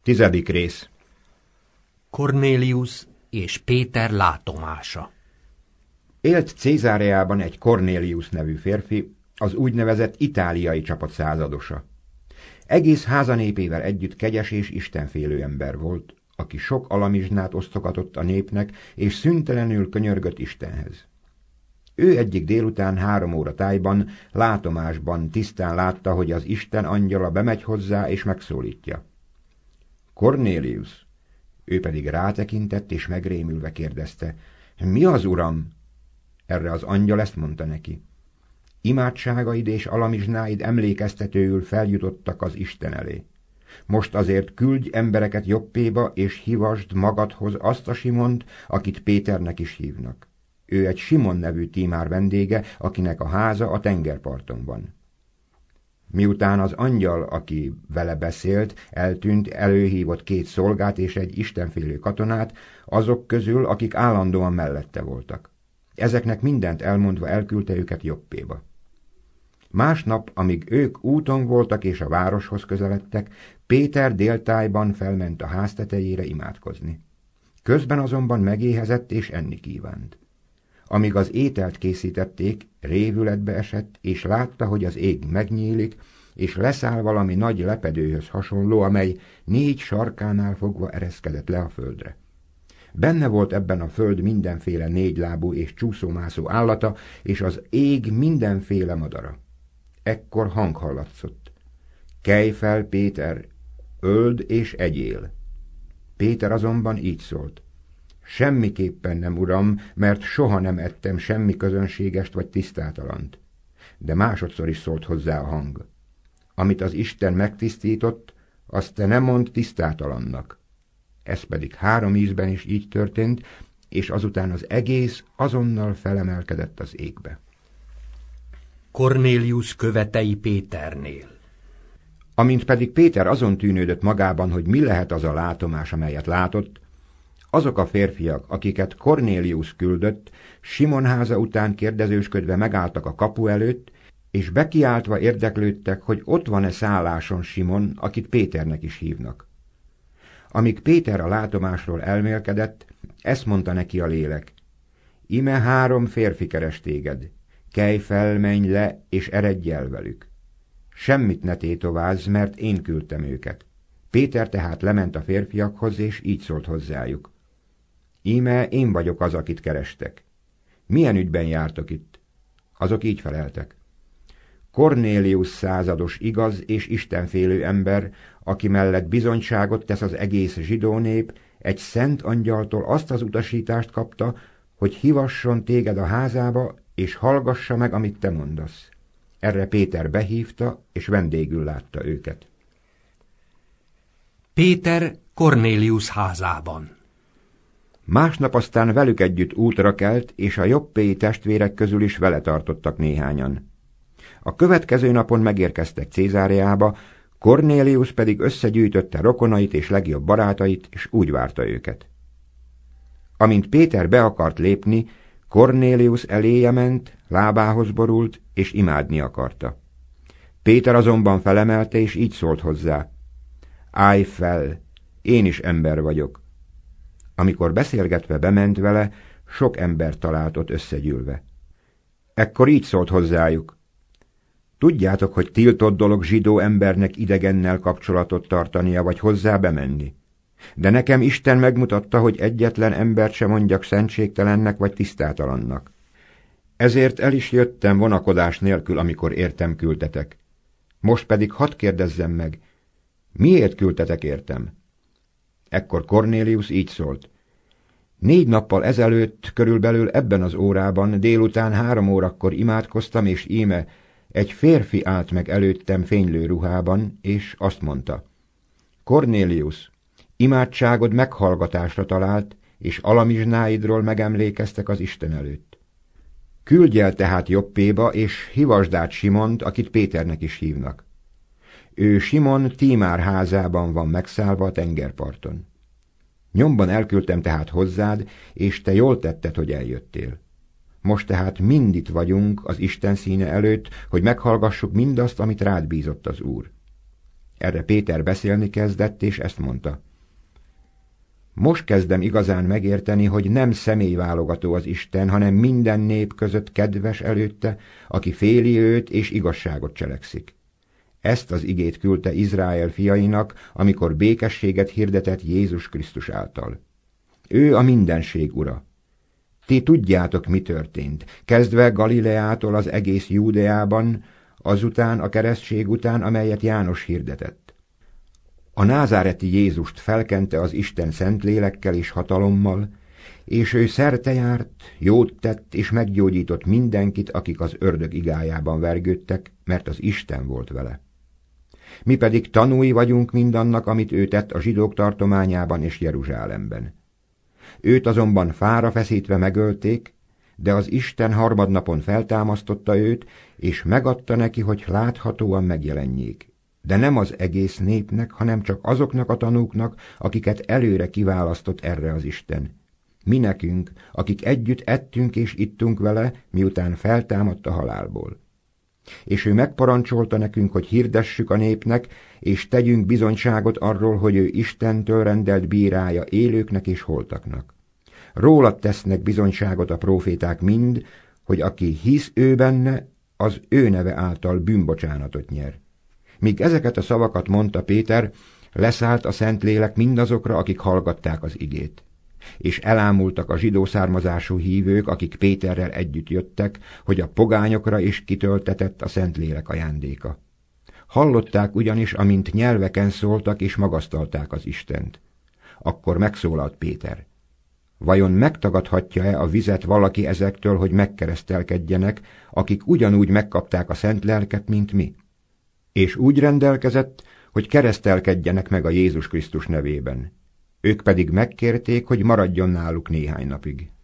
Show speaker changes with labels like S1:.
S1: 10. rész.
S2: Kornélius és Péter látomása.
S1: Élt Cézáreában egy Kornélius nevű férfi, az úgynevezett itáliai csapat századosa. Egész házanépével együtt kegyes és istenfélő ember volt, aki sok alamizsnát osztogatott a népnek, és szüntelenül könyörgött Istenhez. Ő egyik délután 3 óra tájban, látomásban tisztán látta, hogy az Isten angyala bemegy hozzá és megszólítja. Kornélius! Ő pedig rátekintett és megrémülve kérdezte, mi az, uram? Erre az angyal ezt mondta neki. Imádságaid és alamizsnáid emlékeztetőül feljutottak az Isten elé. Most azért küldj embereket Joppéba, és hívasd magadhoz azt a Simont, akit Péternek is hívnak. Ő egy Simon nevű tímár vendége, akinek a háza a tengerparton van. Miután az angyal, aki vele beszélt, eltűnt, előhívott 2 szolgát és egy istenfélő katonát, azok közül, akik állandóan mellette voltak. Ezeknek mindent elmondva elküldte őket Joppéba. Másnap, amíg ők úton voltak és a városhoz közeledtek, Péter déltájban felment a ház tetejére imádkozni. Közben azonban megéhezett és enni kívánt. Amíg az ételt készítették, révületbe esett, és látta, hogy az ég megnyílik, és leszáll valami nagy lepedőhöz hasonló, amely 4 sarkánál fogva ereszkedett le a földre. Benne volt ebben a föld mindenféle 4 lábú és csúszómászó állata, és az ég mindenféle madara. Ekkor hang hallatszott. Kelj fel, Péter, öld és egyél. Péter azonban így szólt. Semmiképpen nem, uram, mert soha nem ettem semmi közönségest vagy tisztátalant. De másodszor is szólt hozzá a hang. Amit az Isten megtisztított, azt te nem mondd tisztátalannak. Ez pedig 3 ízben is így történt, és azután az egész azonnal felemelkedett az égbe.
S2: Kornélius követei Péternél.
S1: Amint pedig Péter azon tűnődött magában, hogy mi lehet az a látomás, amelyet látott, azok a férfiak, akiket Kornélius küldött, Simon háza után kérdezősködve megálltak a kapu előtt, és bekiáltva érdeklődtek, hogy ott van-e szálláson Simon, akit Péternek is hívnak. Amíg Péter a látomásról elmélkedett, ezt mondta neki a lélek. Ime 3 férfi keres téged, kelj fel, menj le, és eredj el velük. Semmit ne tétovázz, mert én küldtem őket. Péter tehát lement a férfiakhoz, és így szólt hozzájuk. Íme én vagyok az, akit kerestek. Milyen ügyben jártok itt? Azok így feleltek. Kornélius százados igaz és istenfélő ember, aki mellett bizonyságot tesz az egész zsidó nép, egy szent angyaltól azt az utasítást kapta, hogy hívasson téged a házába, és hallgassa meg, amit te mondasz. Erre Péter behívta, és vendégül látta őket.
S2: Péter Kornélius házában.
S1: Másnap aztán velük együtt útra kelt, és a joppéi testvérek közül is vele tartottak néhányan. A következő napon megérkeztek Cézáreába, Kornélius pedig összegyűjtötte rokonait és legjobb barátait, és úgy várta őket. Amint Péter be akart lépni, Kornélius eléje ment, lábához borult, és imádni akarta. Péter azonban felemelte, és így szólt hozzá. Állj fel, én is ember vagyok. Amikor beszélgetve bement vele, sok ember talált ott összegyűlve. Ekkor így szólt hozzájuk. Tudjátok, hogy tiltott dolog zsidó embernek idegennel kapcsolatot tartania, vagy hozzá bemenni. De nekem Isten megmutatta, hogy egyetlen embert sem mondjak szentségtelennek vagy tisztátalannak. Ezért el is jöttem vonakodás nélkül, amikor értem küldtetek. Most pedig hadd kérdezzem meg, miért küldtetek értem? Ekkor Kornélius így szólt. 4 nappal ezelőtt, körülbelül ebben az órában, délután 3 órakor imádkoztam, és íme egy férfi állt meg előttem fénylő ruhában, és azt mondta. Kornélius, imádságod meghallgatásra talált, és alamizsnáidról megemlékeztek az Isten előtt. Küldj el tehát Joppéba, és hívasd át Simont, akit Péternek is hívnak. Ő Simon tímár házában van megszállva a tengerparton. Nyomban elküldtem tehát hozzád, és te jól tetted, hogy eljöttél. Most tehát mind itt vagyunk az Isten színe előtt, hogy meghallgassuk mindazt, amit rád bízott az Úr. Erre Péter beszélni kezdett, és ezt mondta: most kezdem igazán megérteni, hogy nem személyválogató az Isten, hanem minden nép között kedves előtte, aki féli őt és igazságot cselekszik. Ezt az igét küldte Izrael fiainak, amikor békességet hirdetett Jézus Krisztus által. Ő a mindenség ura. Ti tudjátok, mi történt, kezdve Galileától az egész Júdeában, azután a keresztség után, amelyet János hirdetett. A názáreti Jézust felkente az Isten szentlélekkel és hatalommal, és ő szertejárt, jót tett és meggyógyított mindenkit, akik az ördög igájában vergődtek, mert az Isten volt vele. Mi pedig tanúi vagyunk mindannak, amit ő tett a zsidók tartományában és Jeruzsálemben. Őt azonban fára feszítve megölték, de az Isten harmadnapon feltámasztotta őt, és megadta neki, hogy láthatóan megjelenjék. De nem az egész népnek, hanem csak azoknak a tanúknak, akiket előre kiválasztott erre az Isten. Mi nekünk, akik együtt ettünk és ittunk vele, miután feltámadt a halálból. És ő megparancsolta nekünk, hogy hirdessük a népnek, és tegyünk bizonyságot arról, hogy ő Istentől rendelt bírája élőknek és holtaknak. Rólad tesznek bizonyságot a próféták mind, hogy aki hisz ő benne, az ő neve által bűnbocsánatot nyer. Míg ezeket a szavakat mondta Péter, leszállt a Szentlélek mindazokra, akik hallgatták az igét. És elámultak a zsidó származású hívők, akik Péterrel együtt jöttek, hogy a pogányokra is kitöltetett a Szentlélek ajándéka. Hallották ugyanis, amint nyelveken szóltak és magasztalták az Istent. Akkor megszólalt Péter: vajon megtagadhatja-e a vizet valaki ezektől, hogy megkeresztelkedjenek, akik ugyanúgy megkapták a szent lelket, mint mi? És úgy rendelkezett, hogy keresztelkedjenek meg a Jézus Krisztus nevében. Ők pedig megkérték, hogy maradjon náluk néhány napig.